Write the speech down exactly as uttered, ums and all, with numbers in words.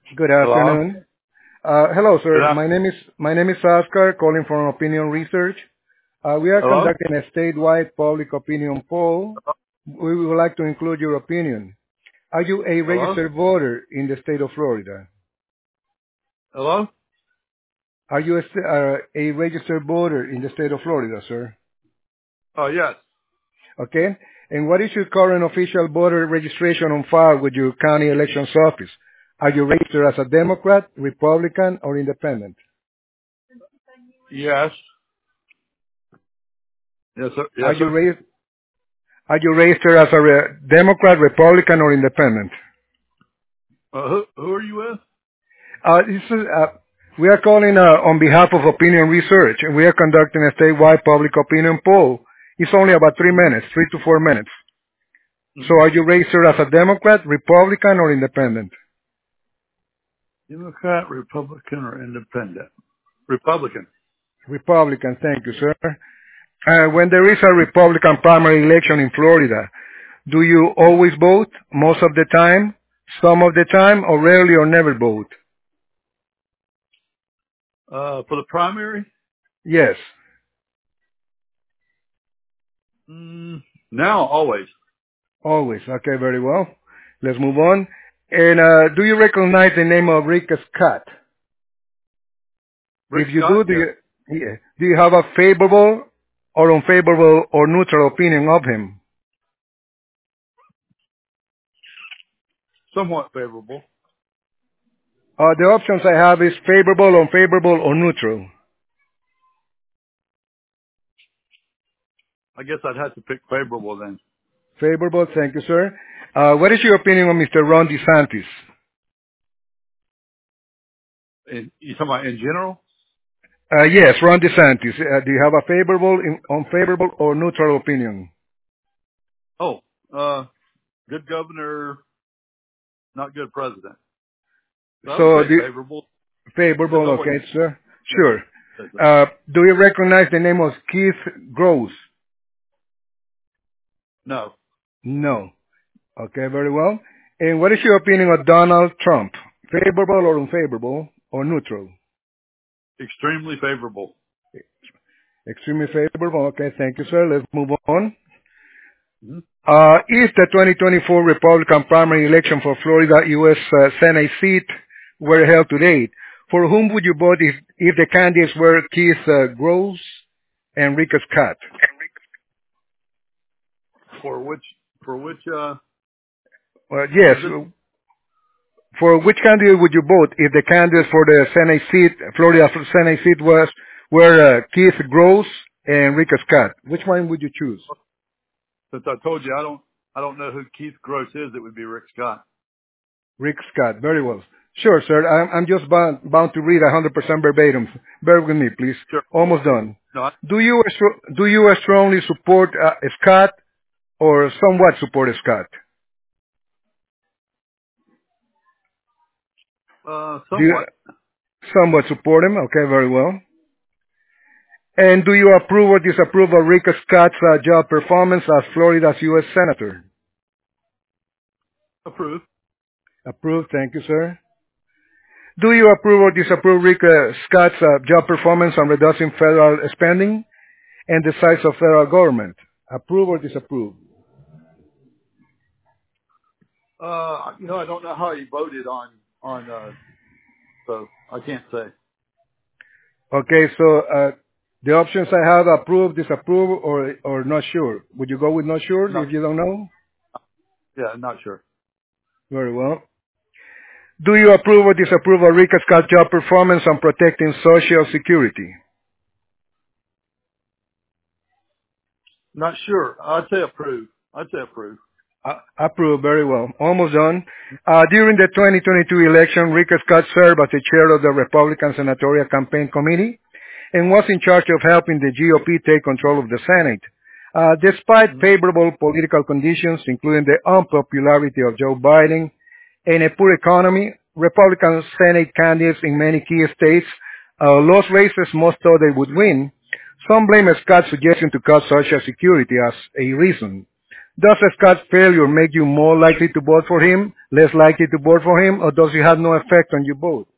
Good Hello? afternoon. Uh, hello, Good sir. afternoon. My name is my name is Oscar, calling from Opinion Research. Uh, we are Hello? conducting a statewide public opinion poll. We would like to include your opinion. Are you a Hello? registered voter in the state of Florida? Hello? Are you a, st- uh, a registered voter in the state of Florida, sir? Oh, yes. Okay. And what is your current official voter registration on file with your county elections office? Are you registered as a Democrat, Republican, or Independent? Yes. Yes, sir. Are Yes, you sir. raised Are you registered as a re- Democrat, Republican, or Independent? Uh, who, who are you with? Uh, this is, uh, we are calling uh, on behalf of Opinion Research, and we are conducting a statewide public opinion poll. It's only about three Mm-hmm. minutes, three to four minutes. So Mm-hmm. are you registered as a Democrat, Republican, or Independent? Democrat, Republican, or Independent? Republican. Republican, thank you, sir. Uh, when there is a Republican primary election in Florida, do you always vote, most of the time, some of the time, or rarely or never vote? Uh, for the primary? Yes. Mm, now, always. Always. Okay, very well. Let's move on. And uh, do you recognize the name of Rick Scott? Rick If you Scott? do, do Yes. you, yeah, do you have a favorable or unfavorable or neutral opinion of him? Somewhat favorable. Uh, the options I have is favorable, unfavorable, or neutral. I guess I'd have to pick favorable then. Favorable, thank you, sir. Uh, what is your opinion on Mister Ron DeSantis? In, you talking about in general? Uh, yes, Ron DeSantis. Uh, do you have a favorable, in- unfavorable, or neutral opinion? Oh, uh, good governor, not good president. So I would So, say the favorable, even favorable, though what okay, he sir. says. Sure. says it. Uh, do you recognize the name of Keith Gross? No. No. Okay, very well. And what is your opinion of Donald Trump? Favorable or unfavorable or neutral? Extremely favorable. Extremely favorable. Okay, thank you, sir. Let's move on. Mhm. Uh, if the twenty twenty-four Republican primary election for Florida U S. Uh, Senate seat were held today, for whom would you vote if, if the candidates were Keith uh, Gross and Rick Scott? For which, for which, uh, Well, yes. position? For which candidate would you vote if the candidates for the Senate seat, Florida Senate seat was were uh, Keith Gross and Rick Scott? Which one would you choose? Since I told you I don't, I don't know who Keith Gross is, it would be Rick Scott. Rick Scott. Very well. Sure, sir. I'm, I'm just bound, bound to read one hundred percent verbatim. Bear with me, please. Sure. Almost done. No, I, Do you stro- do you strongly support uh, Scott or somewhat support Scott? uh, Do you somewhat. somewhat support him? Okay, very well. And do you approve or disapprove of Rick Scott's uh, job performance as Florida's U S. Senator? Approve. Approve. Thank you, sir. Do you approve or disapprove Rick uh, Scott's uh, job performance on reducing federal spending and the size of federal government? Approve or disapprove? Uh, you know, I don't know how he voted on, on, uh, so I can't say. Okay, so uh, the options I have: approve, disapprove, or or not sure. Would you go with not sure Not, if you don't know? yeah, not sure. Very well. Do you approve or disapprove of Rick Scott's job performance on protecting Social Security? Not sure. I'd say approve. I'd say approve. Uh, approved. Very well. Almost done. Uh, during the twenty twenty-two election, Rick Scott served as the chair of the Republican Senatorial Campaign Committee and was in charge of helping the G O P take control of the Senate. Uh, despite Mhm. favorable political conditions, including the unpopularity of Joe Biden and a poor economy, Republican Senate candidates in many key states uh, lost races most thought they would win. Some blame Scott's suggestion to cut Social Security as a reason. Does Scott's failure make you more likely to vote for him, less likely to vote for him, or does it have no effect on your vote?